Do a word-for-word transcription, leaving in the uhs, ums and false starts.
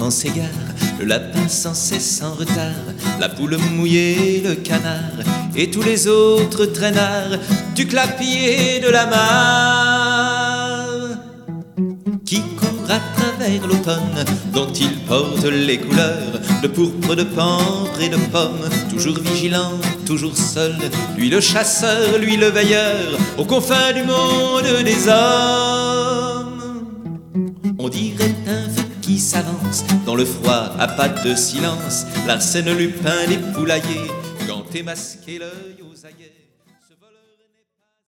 vent s'égare, le lapin sans cesse en retard, la poule mouillée, le canard et tous les autres traînards du clapier de la mare qui court à travers l'automne dont il porte les couleurs de pourpre, de pampre et de pomme, toujours vigilant, toujours seul, lui le chasseur, lui le veilleur, aux confins du monde des hommes. On dirait un feu qui s'avance dans le froid à pas de silence, l'arsène lupin des poulaillers, ganté masqué l'œil aux aguets.